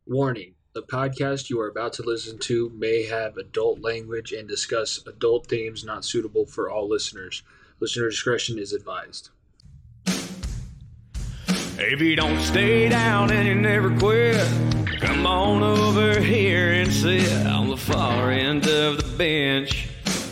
Warning: the podcast you are about to listen to may have adult language and discuss adult themes not suitable for all listeners. Listener discretion is advised. If you don't stay down and you never quit, come on over here and sit on the far end of the bench.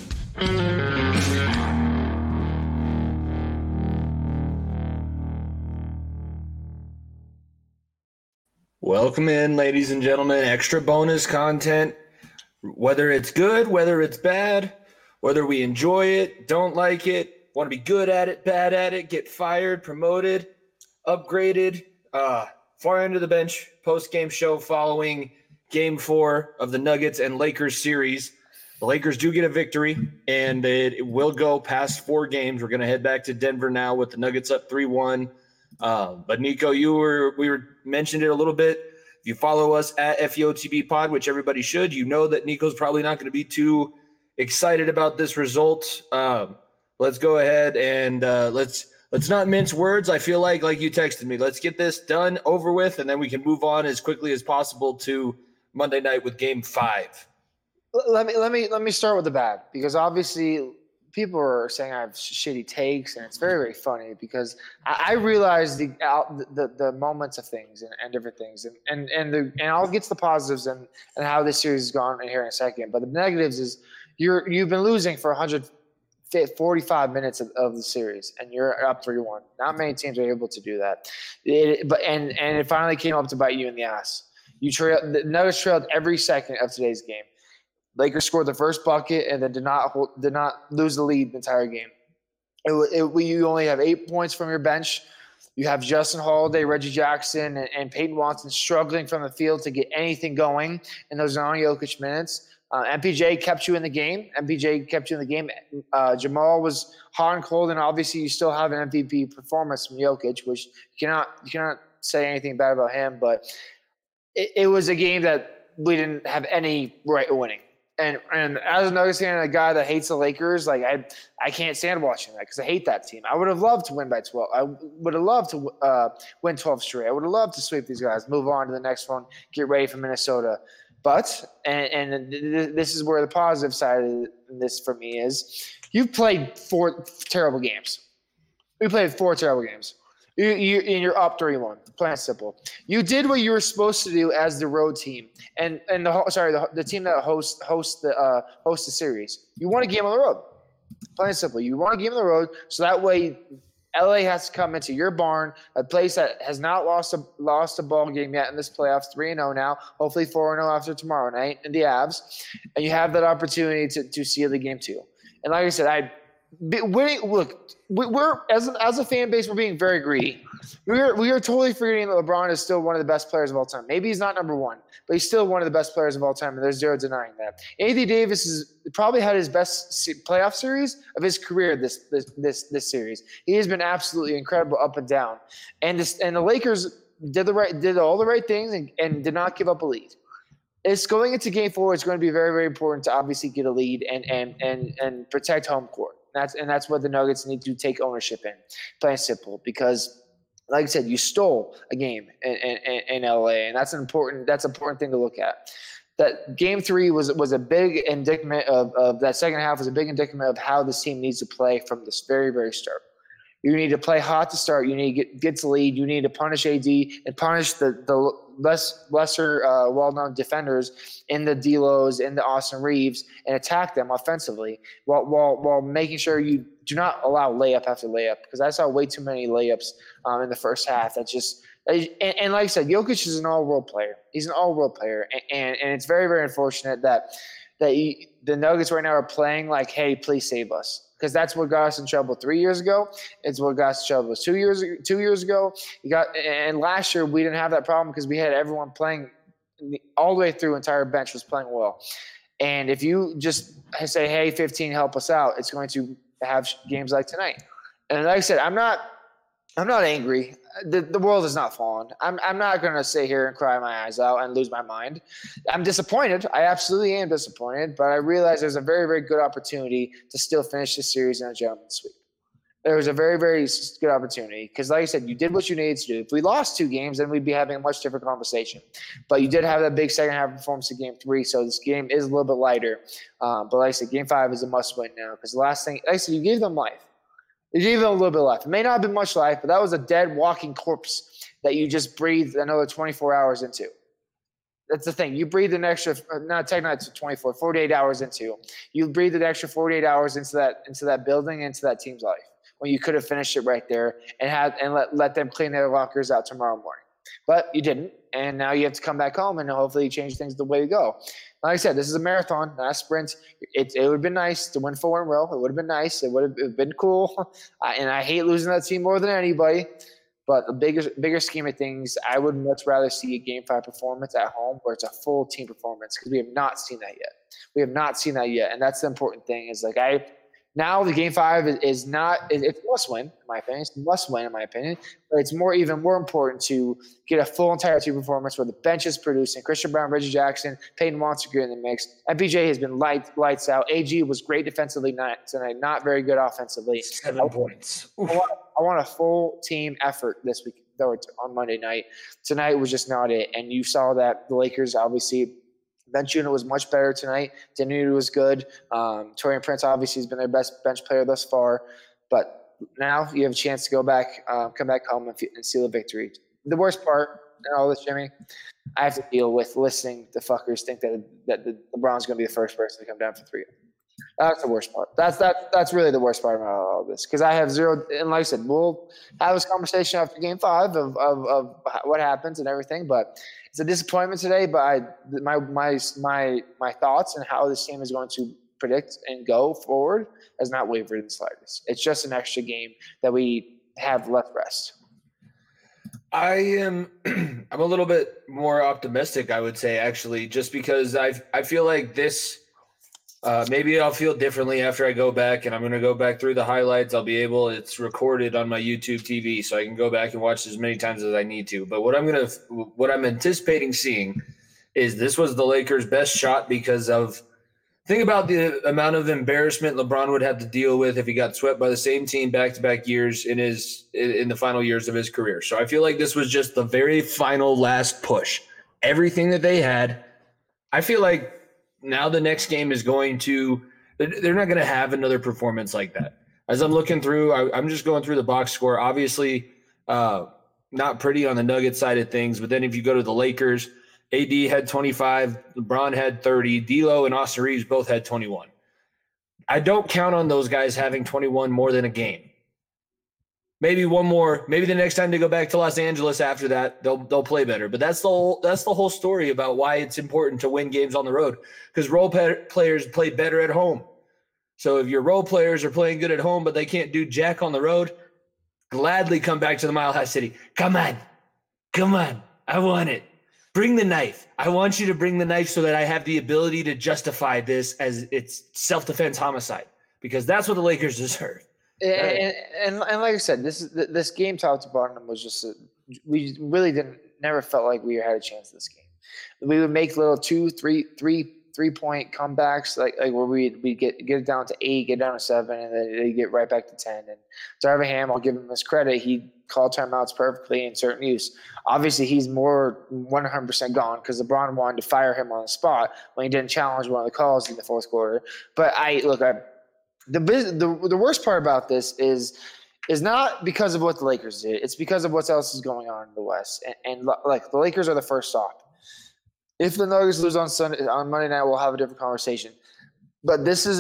Welcome in, ladies and gentlemen. Extra bonus content. Whether it's good, whether it's bad, whether we enjoy it, don't like it, want to be good at it, bad at it, get fired, promoted, upgraded. Far end of the bench post-game show following Game 4 of the Nuggets and Lakers series. The Lakers do get a victory, and it will go past 4 games. We're going to head back to Denver now with the Nuggets up 3-1. But Nico, we mentioned it a little bit. If you follow us at FEOTB Pod, which everybody should, you know that Nico's probably not going to be too excited about this result. Let's go ahead and let's not mince words. I feel like you texted me. Let's get this done, over with, and then we can move on as quickly as possible to Monday night with Game 5. Let me start with the bad, because obviously people are saying I have shitty takes, and it's very, very funny because I realize the moments of things and different things, and I'll get to the positives and how this series has gone here in a second. But the negatives is you've been losing for 145 minutes of the series, and you're up 3-1. Not many teams are able to do that. But it finally came up to bite you in the ass. The Nuggets trailed every second of today's game. Lakers scored the first bucket and then did not lose the lead the entire game. You only have 8 points from your bench. You have Justin Holiday, Reggie Jackson, and Peyton Watson struggling from the field to get anything going in those non-Jokic minutes. MPJ kept you in the game. Jamal was hot and cold, and obviously you still have an MVP performance from Jokic, which you cannot say anything bad about him. But it was a game that we didn't have any right of winning. And as a Nuggets fan and a guy that hates the Lakers, I can't stand watching that because I hate that team. I would have loved to win by 12. I would have loved to win 12 straight. I would have loved to sweep these guys, move on to the next one, get ready for Minnesota. But and this is where the positive side of this for me is you've played 4 terrible games. We played 4 terrible games. You're up 3-1. Plain and simple. You did what you were supposed to do as the road team, and the team that hosts the series. You won a game on the road. Plain and simple. You won a game on the road, so that way LA has to come into your barn, a place that has not lost a ball game yet in this playoffs. 3-0 now, hopefully 4-0 after tomorrow night in the Avs, and you have that opportunity to seal the game too. And like I said, we're as a fan base, we're being very greedy. We are totally forgetting that LeBron is still one of the best players of all time. Maybe he's not number 1, but he's still one of the best players of all time, and there's zero denying that. Anthony Davis has probably had his best playoff series of his career this series. He has been absolutely incredible up and down, and the Lakers did all the right things and did not give up a lead. It's going into Game 4. It's going to be very, very important to obviously get a lead and protect home court. That's what the Nuggets need to take ownership in, plain and simple. Because, like I said, you stole a game in LA, and that's an important thing to look at. That Game 3 was a big indictment of that second half was a big indictment of how this team needs to play from this very, very start. You need to play hot to start. You need to get to lead. You need to punish AD and punish the lesser well-known defenders in the D'Los, in the Austin Reeves, and attack them offensively while making sure you do not allow layup after layup, because I saw way too many layups in the first half. That's just and like I said, Jokic is an all-world player. He's an all-world player, and it's very, very unfortunate that the Nuggets right now are playing like, hey, please save us. Because that's what got us in trouble 3 years ago. It's what got us in trouble 2 years ago. And last year we didn't have that problem because we had everyone playing all the way through. Entire bench was playing well. And if you just say, "Hey, 15, help us out," it's going to have games like tonight. And like I said, I'm not angry. The world has not fallen. I'm not going to sit here and cry my eyes out and lose my mind. I'm disappointed. I absolutely am disappointed, but I realize there's a very, very good opportunity to still finish this series in a gentleman's sweep. There was a very, very good opportunity because, like I said, you did what you needed to do. If we lost 2 games, then we'd be having a much different conversation. But you did have that big second half performance in Game 3, so this game is a little bit lighter. But like I said, Game 5 is a must-win now because the last thing – like I said, you gave them life. You gave them a little bit of life. It may not have been much life, but that was a dead, walking corpse that you just breathed another 24 hours into. That's the thing. You breathe an extra – not technically it's 24, 48 hours into. You breathe an extra 48 hours into that building, into that team's life, when you could have finished it right there and let them clean their lockers out tomorrow morning. But you didn't, and now you have to come back home and hopefully you change things the way you go. Like I said, this is a marathon, not a sprint. It would have been nice to win 4 in a row. It would have been nice. It would have been cool. And I hate losing that team more than anybody. But the bigger scheme of things, I would much rather see a Game 5 performance at home where it's a full team performance because we have not seen that yet. We have not seen that yet, and that's the important thing. Is like now the Game 5 is not – it's a must-win, in my opinion. It's a must-win, in my opinion. But it's even more important to get a full entire team performance where the bench is producing. Christian Brown, Reggie Jackson, Peyton Montague in the mix. MPJ has been lights out. AG was great defensively tonight, not very good offensively. 7 points. I want a full team effort this week, though, on Monday night. Tonight was just not it. And you saw that the Lakers obviously – bench unit was much better tonight. Dinwiddie was good. Taurean Prince obviously has been their best bench player thus far. But now you have a chance to go back, come back home and seal a victory. The worst part in all this, Jimmy, I have to deal with listening to fuckers think that LeBron's going to be the first person to come down for 3. That's the worst part. That's really the worst part about all this because I have zero. And like I said, we'll have this conversation after Game 5 of what happens and everything. But it's a disappointment today. But my thoughts and how this team is going to predict and go forward has not wavered in the slightest. It's just an extra game that we have less rest. I'm a little bit more optimistic, I would say, actually, just because I feel like this. Maybe I'll feel differently after I go back, and I'm going to go back through the highlights. It's recorded on my YouTube TV, so I can go back and watch as many times as I need to. But what I'm anticipating seeing is this was the Lakers' best shot because of think about the amount of embarrassment LeBron would have to deal with if he got swept by the same team back-to-back years in the final years of his career. So I feel like this was just the very final last push. Everything that they had, I feel like now the next game is going to – they're not going to have another performance like that. As I'm looking through, I'm just going through the box score. Obviously, not pretty on the Nuggets side of things. But then if you go to the Lakers, AD had 25, LeBron had 30, D'Lo and Austin Reeves both had 21. I don't count on those guys having 21 more than a game. Maybe one more. Maybe the next time they go back to Los Angeles after that, they'll play better. But that's the whole story about why it's important to win games on the road because role players play better at home. So if your role players are playing good at home, but they can't do jack on the road, gladly come back to the Mile High City. Come on. I want it. Bring the knife. I want you to bring the knife so that I have the ability to justify this as it's self-defense homicide because that's what the Lakers deserve. And like I said, this game top to bottom was just we really never felt like we had a chance this game. We would make little 2, 3-point comebacks like where we get it down to 8, get down to 7, and then they get right back to 10. And Darvin Ham, I'll give him his credit. He called timeouts perfectly in certain use. Obviously, he's more 100% gone because LeBron wanted to fire him on the spot when he didn't challenge one of the calls in the fourth quarter. But the worst part about this is not because of what the Lakers did. It's because of what else is going on in the West. And like the Lakers are the first stop. If the Nuggets lose on Monday night, we'll have a different conversation. But why this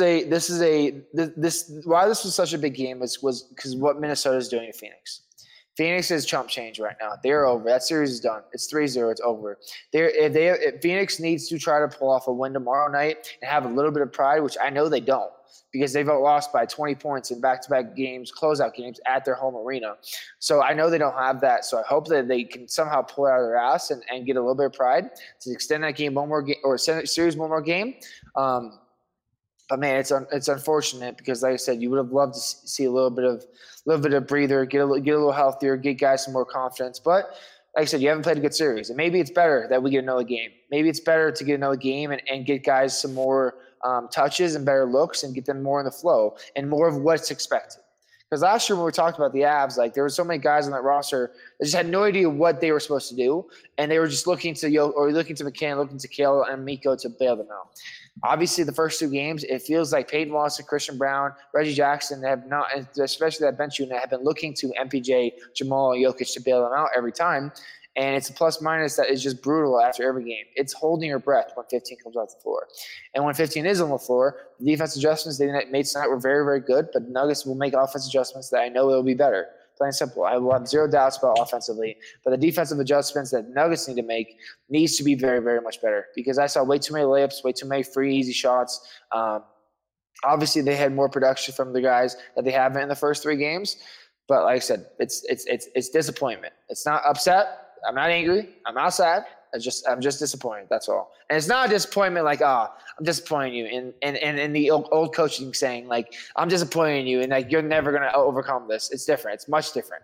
was such a big game was because what Minnesota is doing to Phoenix. Phoenix is chump change right now. They're over. That series is done. It's 3-0. It's over. If Phoenix needs to try to pull off a win tomorrow night and have a little bit of pride, which I know they don't, because they've lost by 20 points in back-to-back games, closeout games at their home arena. So I know they don't have that. So I hope that they can somehow pull it out of their ass and get a little bit of pride to extend that game one more game or series one more game. But man, it's unfortunate because, like I said, you would have loved to see a little bit of breather, get a little healthier, get guys some more confidence. But like I said, you haven't played a good series, and maybe it's better that we get another game. Maybe it's better to get another game and get guys some more touches and better looks and get them more in the flow and more of what's expected. Because last year when we talked about the Avs, like there were so many guys on that roster that just had no idea what they were supposed to do, and they were just looking to McCann, looking to Kale and Mikko to bail them out. Obviously, the first 2 games, it feels like Peyton Watson, Christian Brown, Reggie Jackson have not, especially that bench unit, have been looking to MPJ, Jamal, and Jokic to bail them out every time. And it's a plus-minus that is just brutal after every game. It's holding your breath when 15 comes off the floor. And when 15 is on the floor, the defense adjustments they made tonight were very, very good, but Nuggets will make offense adjustments that I know will be better. Plain and simple. I will have zero doubts about offensively, but the defensive adjustments that Nuggets need to make needs to be very, very much better because I saw way too many layups, way too many free, easy shots. Obviously, they had more production from the guys that they haven't in the first 3 games, but like I said, it's disappointment. It's not upset. I'm not angry. I'm not sad. I'm just disappointed. That's all. And it's not a disappointment like, I'm disappointing you. In the old coaching saying like, I'm disappointing you and like you're never gonna overcome this. It's different. It's much different.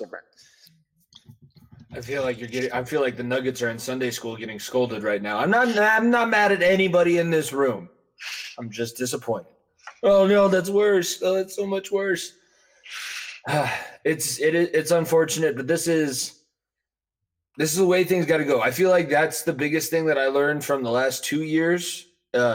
I feel like the Nuggets are in Sunday school getting scolded right now. I'm not mad at anybody in this room. I'm just disappointed. Oh no, that's worse. Oh, that's so much worse. It's unfortunate, but this is the way things got to go. I feel like that's the biggest thing that I learned from the last 2 years,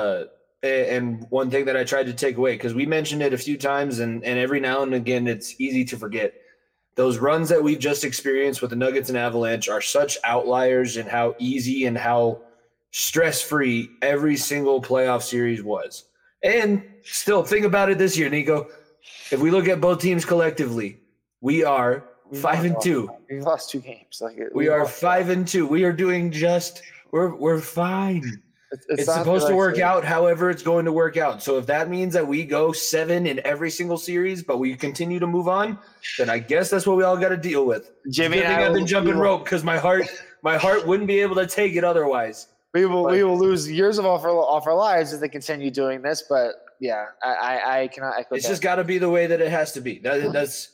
and one thing that I tried to take away, because we mentioned it a few times, and every now and again it's easy to forget. Those runs that we've just experienced with the Nuggets and Avalanche are such outliers in how easy and how stress-free every single playoff series was. And still, think about it this year, Nico. If we look at both teams collectively, we are 5-2. We've lost 2 games. We are 5-2. We are doing we're fine. It's supposed to work out however it's going to work out. So if that means that we go 7 in every single series, but we continue to move on, then I guess that's what we all got to deal with. Jimmy, I've been jumping rope because my heart wouldn't be able to take it otherwise. We will lose years of off our lives if they continue doing this. But yeah, I cannot echo. It's just got to be the way that it has to be. That's.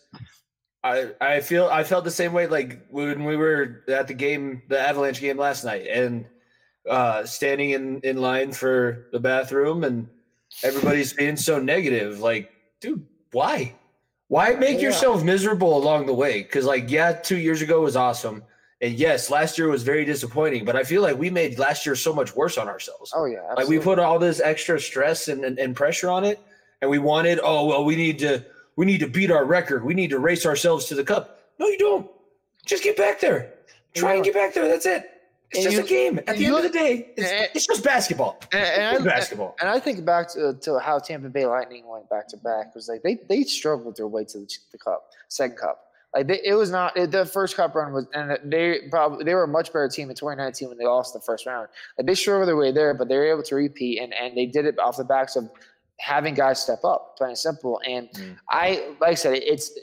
I felt the same way like when we were at the Avalanche game last night, and standing in line for the bathroom, and everybody's being so negative. Like, dude, why? Why make yourself miserable along the way? Because 2 years ago was awesome, and yes, last year was very disappointing. But I feel like we made last year so much worse on ourselves. Oh yeah, absolutely. Like we put all this extra stress and pressure on it, and we wanted. Oh well, we need to beat our record. We need to race ourselves to the cup. No, you don't. Just get back there. Try and get back there. That's it. It's just a game. At the end of the day, it's just basketball. Basketball. And I think back to how Tampa Bay Lightning went back to back. It was like they struggled their way to the cup, second cup. It was not the first cup run was, and they were a much better team in 2019 when they lost the first round. They struggled their way there, but they were able to repeat, and they did it off the backs of having guys step up, plain and simple. And like I said,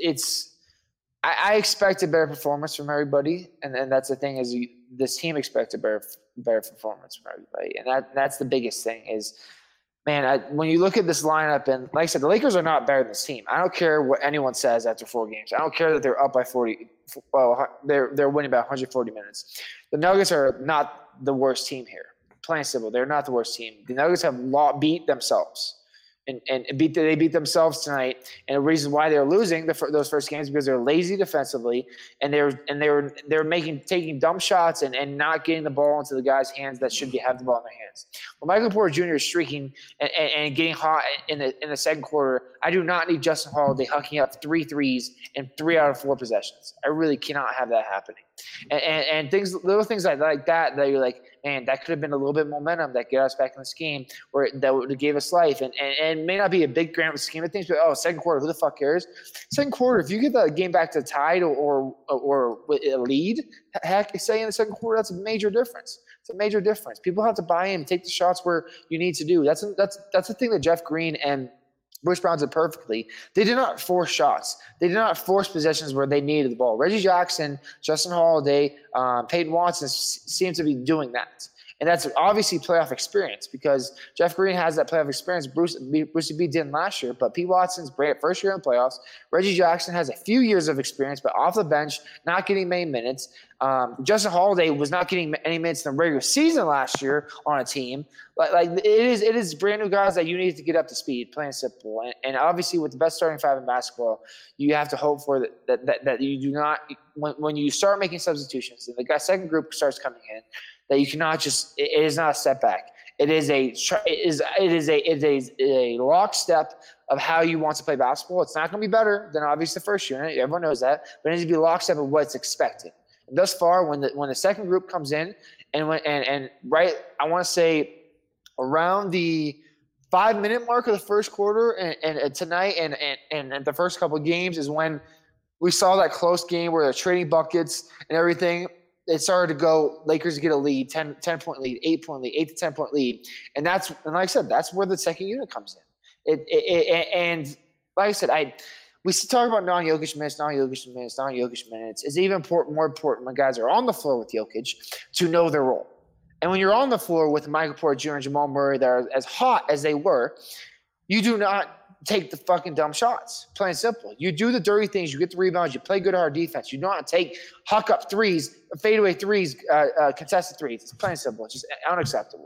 I expect a better performance from everybody, and that's the thing is this team expects a better performance from everybody, and that's the biggest thing is, man, when you look at this lineup, and like I said, the Lakers are not better than this team. I don't care what anyone says after 4 games. I don't care that they're up by 40. Well, they're winning by 140 minutes. The Nuggets are not the worst team here. Plain and simple, they're not the worst team. The Nuggets have beat themselves. And they beat themselves tonight, and the reason why they're losing those first games because they're lazy defensively, and they're taking dumb shots and not getting the ball into the guys' hands that should have the ball in their hands. When Michael Porter Jr. is streaking and getting hot in the second quarter, I do not need Justin Holiday hucking up 3 threes in 3 out of 4 possessions. I really cannot have that happening. And little things like that you're like, man, that could have been a little bit of momentum that get us back in this game, or that would have gave us life. And may not be a big grand scheme of things, but second quarter, who the fuck cares? Second quarter, if you get the game back to tied or a lead, heck, say in the second quarter, that's a major difference. It's a major difference. People have to buy in, take the shots where you need to do. That's the thing that Jeff Green and Bruce Brown did perfectly. They did not force shots. They did not force possessions where they needed the ball. Reggie Jackson, Justin Holiday, Peyton Watson seem to be doing that. And that's obviously playoff experience because Jeff Green has that playoff experience. Brucey B didn't last year, but Pete Watson's first year in the playoffs. Reggie Jackson has a few years of experience, but off the bench, not getting many minutes. Justin Holiday was not getting any minutes in the regular season last year on a team. Like it is brand new guys that you need to get up to speed, plain and simple. And obviously, with the best starting five in basketball, you have to hope for that you do not when you start making substitutions and the second group starts coming in, that you cannot just. It is not a setback. It is a lockstep of how you want to play basketball. It's not going to be better than obviously the first unit. Everyone knows that, but it needs to be a lockstep of what's expected. And thus far, when the second group comes in, I want to say around the 5-minute mark of the first quarter, and tonight and the first couple of games is when we saw that close game where they're trading buckets and everything. It started to go, Lakers get a lead, 10-point lead, 8-point lead, 8 to 10-point lead. And like I said, that's where the second unit comes in. And like I said, we talk about non-Jokic minutes. It's even more important when guys are on the floor with Jokic to know their role. And when you're on the floor with Michael Porter Jr. and Jamal Murray that are as hot as they were, you do not take the fucking dumb shots. Plain and simple. You do the dirty things. You get the rebounds. You play good hard defense. You do not take huck-up threes, fadeaway threes, contested threes. It's plain and simple. It's just unacceptable.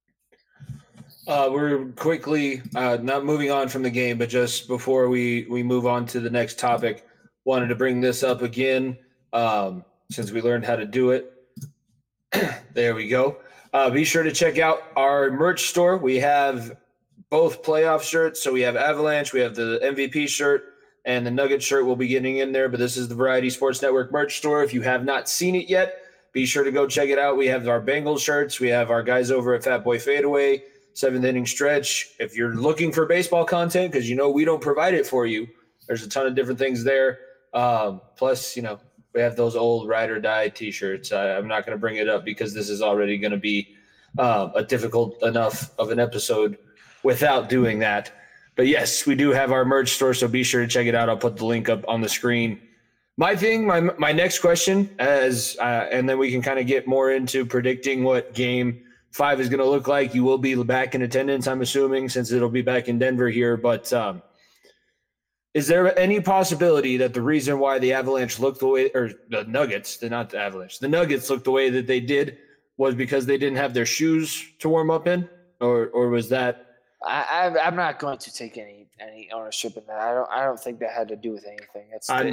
We're quickly not moving on from the game, but just before we move on to the next topic, wanted to bring this up again since we learned how to do it. There we go. Be sure to check out our merch store. We have both playoff shirts. So we have Avalanche, we have the MVP shirt, and the Nugget shirt will be getting in there. But this is the Variety Sports Network merch store. If you have not seen it yet, be sure to go check it out. We have our Bengals shirts. We have our guys over at Fat Boy Fadeaway, Seventh Inning Stretch. If you're looking for baseball content, because we don't provide it for you, there's a ton of different things there. Plus, we have those old Ride or Die T-shirts. I'm not going to bring it up because this is already going to be a difficult enough of an episode without doing that. But yes, we do have our merch store, so be sure to check it out. I'll put the link up on the screen. My next question, and then we can kind of get more into predicting what Game 5 is going to look like. You will be back in attendance, I'm assuming, since it'll be back in Denver here. But is there any possibility that the reason why the Avalanche looked the way – or the Nuggets, not the Avalanche, the Nuggets looked the way that they did was because they didn't have their shoes to warm up in? Or was that – I'm not going to take any ownership in that. I don't think that had to do with anything.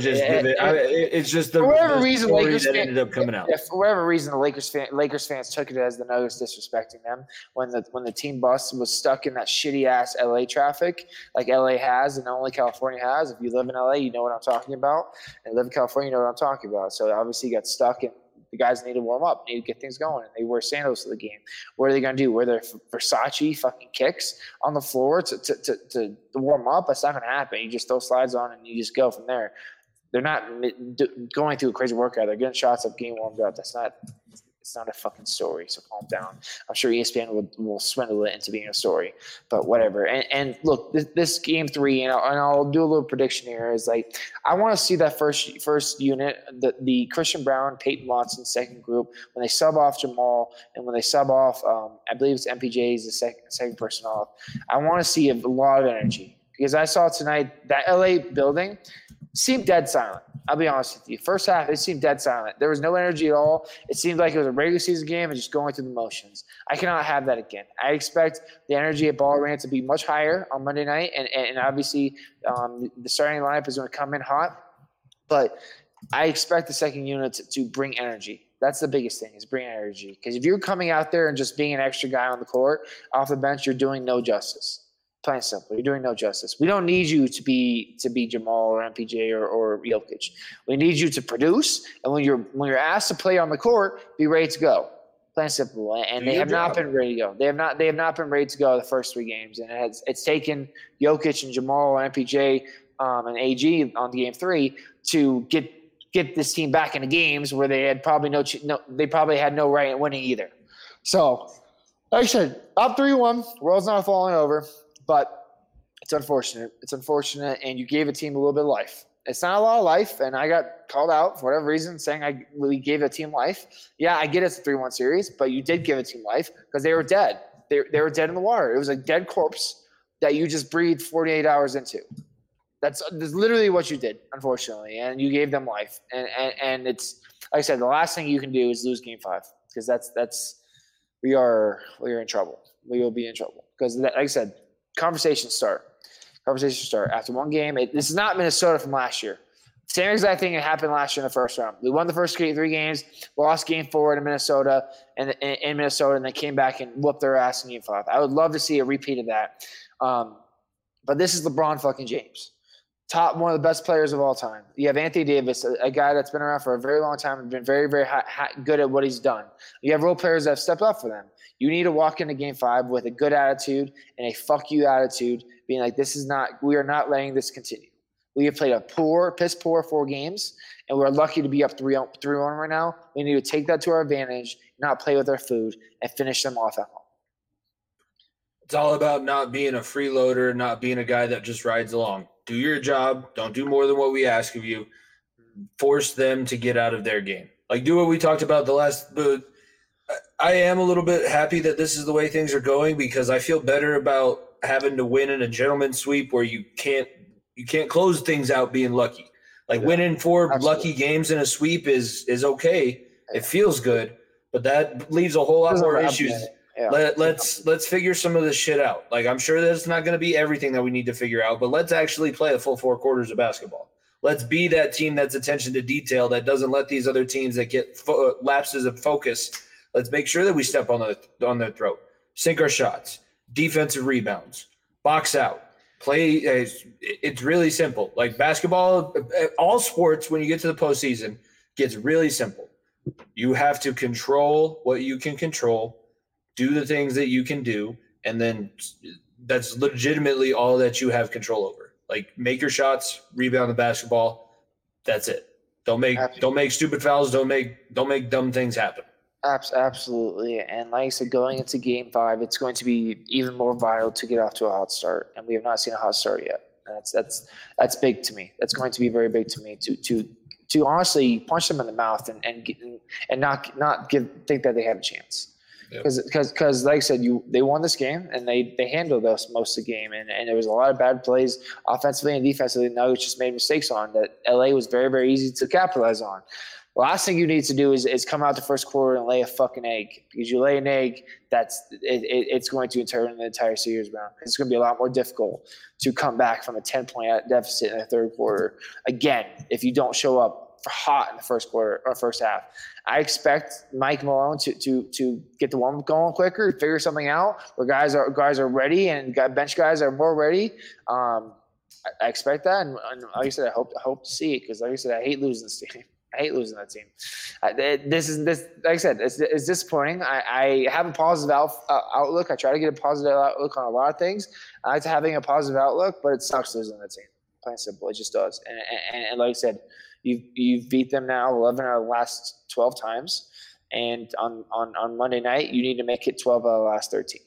It's just the for whatever reason story Lakers that ended up coming out. Yeah, for whatever reason, the Lakers fans took it as the Nuggets disrespecting them when the team bus was stuck in that shitty ass LA traffic like LA has and only California has. If you live in LA, you know what I'm talking about, and live in California, you know what I'm talking about. So obviously, you got stuck and the guys need to warm up, need to get things going, and they wear sandals to the game. What are they going to do? Wear their Versace fucking kicks on the floor to warm up? That's not going to happen. You just throw slides on and you just go from there. They're not going through a crazy workout. They're getting shots up, getting warmed up. It's not a fucking story, so calm down. I'm sure ESPN will swindle it into being a story, but whatever. And look, this Game 3, and I'll do a little prediction here, is like I want to see that first unit, the Christian Brown, Peyton Watson second group, when they sub off Jamal and when they sub off, I believe it's MPJ is the second person off. I want to see a lot of energy because I saw tonight that LA building seemed dead silent. I'll be honest with you. First half, it seemed dead silent. There was no energy at all. It seemed like it was a regular season game and just going through the motions. I cannot have that again. I expect the energy at Ball Arena to be much higher on Monday night, and obviously the starting lineup is going to come in hot. But I expect the second unit to bring energy. That's the biggest thing, is bring energy. Because if you're coming out there and just being an extra guy on the court off the bench, you're doing no justice. Plain and simple. You're doing no justice. We don't need you to be Jamal or MPJ or Jokic. We need you to produce, and when you're asked to play on the court, be ready to go. Plain and simple. And they have not been ready to go. They have not been ready to go the first 3 games, and it's taken Jokic and Jamal and MPJ and AG on Game 3 to get this team back into games where they had probably they probably had no right in winning either. So, like I said, up 3-1. World's not falling over. But it's unfortunate. It's unfortunate, and you gave a team a little bit of life. It's not a lot of life, and I got called out for whatever reason saying I really gave a team life. Yeah, I get it's a 3-1 series, but you did give a team life because they were dead. They were dead in the water. It was a dead corpse that you just breathed 48 hours into. That's literally what you did, unfortunately, and you gave them life. And it's like I said, the last thing you can do is lose Game 5 because we are in trouble. We will be in trouble because, like I said, conversations start after one game. This is not Minnesota from last year. Same exact thing that happened last year in the first round. We won the first 3 games, lost Game 4 to Minnesota, and then came back and whooped their ass in Game 5. I would love to see a repeat of that. But this is LeBron fucking James, one of the best players of all time. You have Anthony Davis, a guy that's been around for a very long time and been very, very good at what he's done. You have role players that have stepped up for them. You need to walk into Game 5 with a good attitude and a fuck you attitude, being like, we are not letting this continue. We have played piss poor 4 games, and we're lucky to be up 3-1 right now. We need to take that to our advantage, not play with our food, and finish them off at home. It's all about not being a freeloader, not being a guy that just rides along. Do your job. Don't do more than what we ask of you. Force them to get out of their game. Like, do what we talked about I am a little bit happy that this is the way things are going because I feel better about having to win in a gentleman's sweep where you can't close things out being lucky. Like winning 4 lucky games in a sweep is okay. It feels good, but that leaves a whole lot more issues. Yeah. Let's figure some of this shit out. Like, I'm sure that it's not going to be everything that we need to figure out, but let's actually play a full 4 quarters of basketball. Let's be that team that's attention to detail that doesn't let these other teams that get lapses of focus. Let's make sure that we step on their throat, sink our shots, defensive rebounds, box out. Play. It's really simple. Like basketball, all sports, when you get to the postseason, gets really simple. You have to control what you can control, do the things that you can do, and then that's legitimately all that you have control over. Like, make your shots, rebound the basketball. That's it. Don't make stupid fouls. Don't make dumb things happen. Absolutely. And like I said, going into Game 5, it's going to be even more vital to get off to a hot start. And we have not seen a hot start yet. That's big to me. That's going to be very big to me to honestly punch them in the mouth and not think that they have a chance. Because like I said, they won this game and they handled us most of the game. And there was a lot of bad plays offensively and defensively. Nuggets just made mistakes on that LA was very, very easy to capitalize on. The last thing you need to do is come out the first quarter and lay a fucking egg, because you lay an egg, it's going to turn the entire series around. It's going to be a lot more difficult to come back from a 10-point deficit in the third quarter again if you don't show up hot in the first quarter or first half. I expect Mike Malone to get the warm-up going quicker, figure something out where guys are ready and bench guys are more ready. I expect that, and like I said, I hope to see it, because like I said, I hate losing this team. I hate losing that team. Like I said, it's disappointing. I have a positive outlook. I try to get a positive outlook on a lot of things. I like having a positive outlook, but it sucks losing that team. Plain and simple, it just does. And like I said, you've beat them now 11 out of the last 12 times, and on Monday night you need to make it 12 out of the last 13.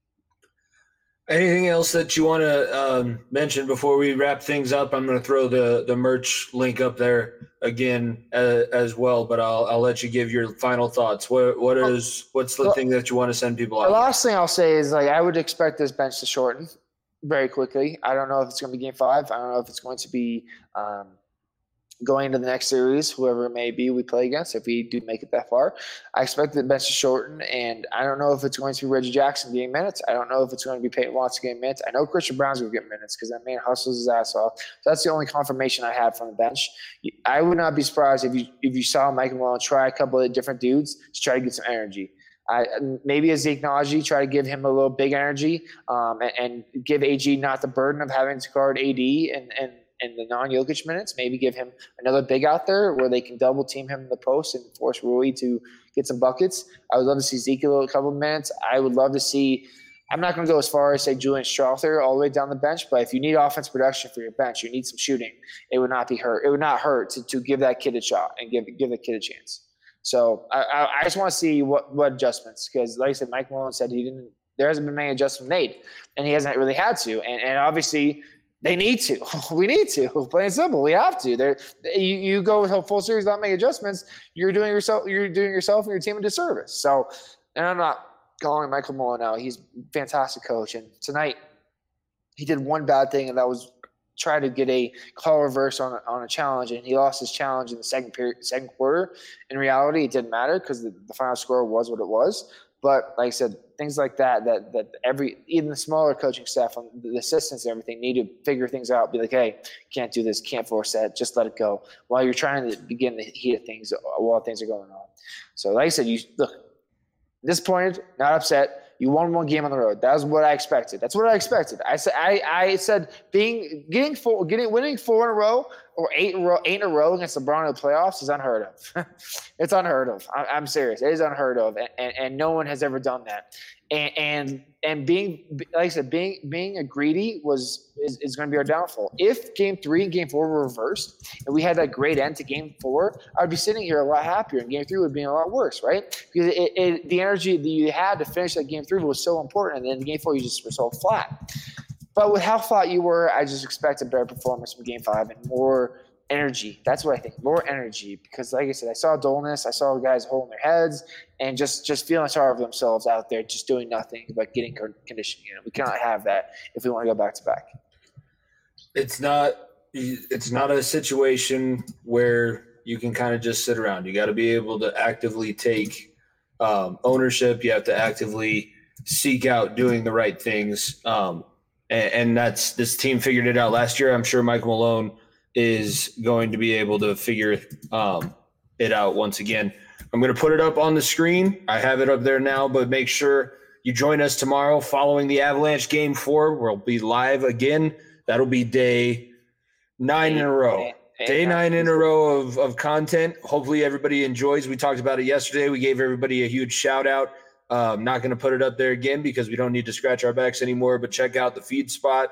Anything else that you want to mention before we wrap things up? I'm going to throw the merch link up there again as well, but I'll let you give your final thoughts. What's the thing that you want to send people out? The last thing I'll say is, like, I would expect this bench to shorten very quickly. I don't know if it's going to be Game 5. I don't know if it's going to be going into the next series, whoever it may be we play against, if we do make it that far. I expect the bench to shorten, and I don't know if it's going to be Reggie Jackson getting minutes. I don't know if it's going to be Peyton Watson getting minutes. I know Christian Brown's going to get minutes because that man hustles his ass off. So that's the only confirmation I had from the bench. I would not be surprised if you saw Mike Malone try a couple of different dudes to try to get some energy. Maybe a Zeke Naji, try to give him a little big energy, and give AG not the burden of having to guard AD and the non-Jokic minutes. Maybe give him another big out there where they can double team him in the post and force Rui to get some buckets. I would love to see Zeke a couple of minutes. I would love to see, I'm not going to go as far as say Julian Strawther all the way down the bench, but if you need offense production for your bench, you need some shooting. It would not hurt to give that kid a shot and give the kid a chance. So I just want to see what adjustments, because like I said, Mike Malone said there hasn't been many adjustments made, and he hasn't really had to. And obviously they need to. We need to. Plain and simple. We have to. You go with a full series without making adjustments, you're doing yourself and your team a disservice. So, and I'm not calling Michael Malone out. He's a fantastic coach. And tonight he did one bad thing, and that was try to get a call reverse on a challenge, and he lost his challenge in the second quarter. In reality, it didn't matter because the final score was what it was. But like I said, things like that even the smaller coaching staff, the assistants and everything need to figure things out. Be like, hey, can't do this, can't force that, just let it go. While you're trying to begin the heat of things while things are going on. So like I said, you look disappointed, not upset. You won one game on the road. That was what I expected. That's what I expected. I said winning 4 in a row or 8 in a row against LeBron in the playoffs is unheard of. It's unheard of. I'm serious. It is unheard of, and no one has ever done that. And being, like I said, being a greedy is going to be our downfall. If Game 3 and Game 4 were reversed, and we had that great end to Game 4, I'd be sitting here a lot happier, and Game 3 would be a lot worse, right? Because the energy that you had to finish that Game 3 was so important, and then in Game 4 you just were so flat. But with how flat you were, I just expect a better performance from Game 5 and more energy. That's what I think, more energy. Because like I said, I saw dullness. I saw guys holding their heads and just feeling sorry for themselves out there, just doing nothing but getting conditioning. We cannot have that if we want to go back to back. It's not a situation where you can kind of just sit around. You got to be able to actively take ownership. You have to actively seek out doing the right things. And that's, this team figured it out last year. I'm sure Mike Malone is going to be able to figure it out once again. I'm going to put it up on the screen. I have it up there now, but make sure you join us tomorrow following the Avalanche Game 4. We'll be live again. That'll be day 9 in a row. Day 9 in a row of content. Hopefully everybody enjoys. We talked about it yesterday. We gave everybody a huge shout out. I'm not going to put it up there again because we don't need to scratch our backs anymore, but check out the FeedSpot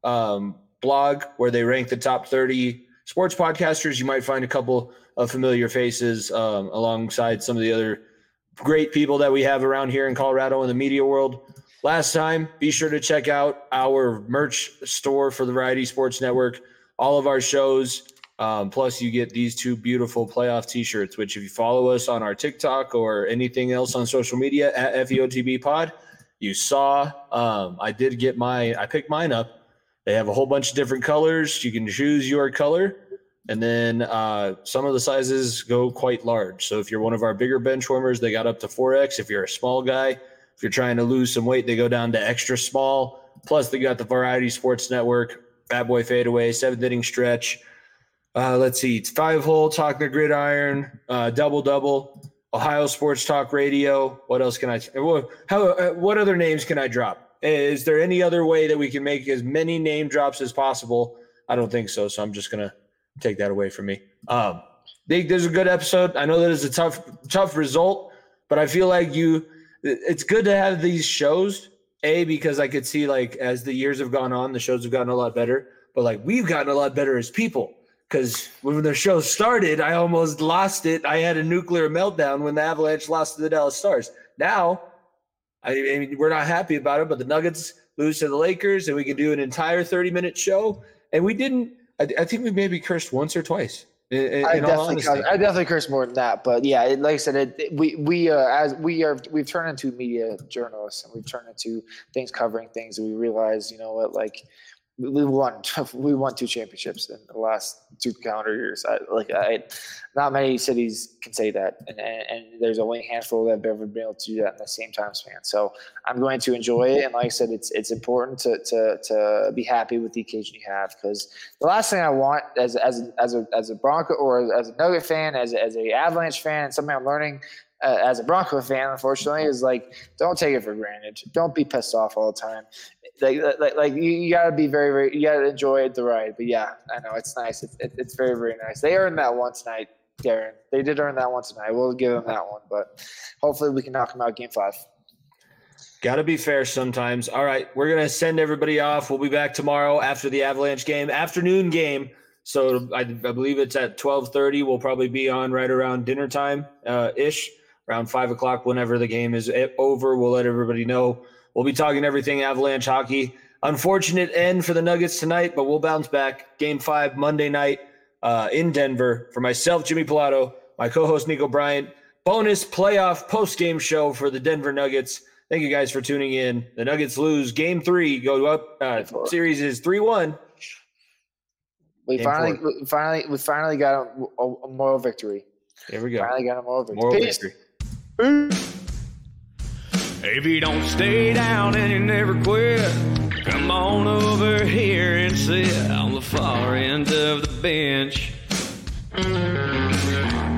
blog where they rank the top 30 sports podcasters. You might find a couple of familiar faces alongside some of the other great people that we have around here in Colorado in the media world. Last time, be sure to check out our merch store for the Variety Sports Network. All of our shows, plus you get these 2 beautiful playoff t-shirts, which if you follow us on our TikTok or anything else on social media at FEOTB Pod, you saw I picked mine up. They have a whole bunch of different colors. You can choose your color. And then some of the sizes go quite large. So if you're one of our bigger bench warmers, they got up to 4X. If you're a small guy, if you're trying to lose some weight, they go down to extra small. Plus they got the Variety Sports Network, Bad Boy Fadeaway, 7th Inning Stretch. Let's see, it's 5-hole, Talk the Gridiron, Double, Ohio Sports Talk Radio. What else can what other names can I drop? Is there any other way that we can make as many name drops as possible? I don't think so. So I'm just going to take that away from me. There's a good episode. I know that is a tough result, but I feel like it's good to have these shows, because I could see, like, as the years have gone on, the shows have gotten a lot better, but like we've gotten a lot better as people. Because when the show started, I almost lost it. I had a nuclear meltdown when the Avalanche lost to the Dallas Stars. Now, I mean, we're not happy about it, but the Nuggets lose to the Lakers, and we can do an entire 30-minute show. And we didn't. I think we maybe cursed once or twice. I definitely cursed more than that, but yeah, like I said, we've turned into media journalists, and we've turned into things covering things, and we realize, you know what, like. We won 2 championships in the last 2 calendar years. Not many cities can say that, and there's only a handful that have ever been able to do that in the same time span. So I'm going to enjoy it, and like I said, it's important to be happy with the occasion you have, because the last thing I want as a Bronco or as a Nugget fan, as a Avalanche fan, and something I'm learning as a Bronco fan, unfortunately, is like, don't take it for granted. Don't be pissed off all the time. Like you gotta be very, very, you gotta enjoy the ride. But yeah, I know it's nice. It's very, very nice. They earned that one tonight, Darren. They did earn that one tonight. We'll give them that one, but hopefully we can knock them out Game 5. Gotta be fair sometimes. All right, we're gonna send everybody off. We'll be back tomorrow after the Avalanche game, afternoon game. So I believe it's at 12:30. We'll probably be on right around dinner time ish, around 5 o'clock. Whenever the game is over, we'll let everybody know. We'll be talking everything Avalanche hockey. Unfortunate end for the Nuggets tonight, but we'll bounce back. Game 5 Monday night in Denver. For myself, Jimmy Pilato, my co-host Nico Bryant, bonus playoff post-game show for the Denver Nuggets. Thank you guys for tuning in. The Nuggets lose Game 3, go up. Series is 3-1. We finally got a moral victory. There we go. Finally got a moral victory. Moral Peace. victory. If you don't stay down and you never quit, come on over here and sit on the far end of the bench.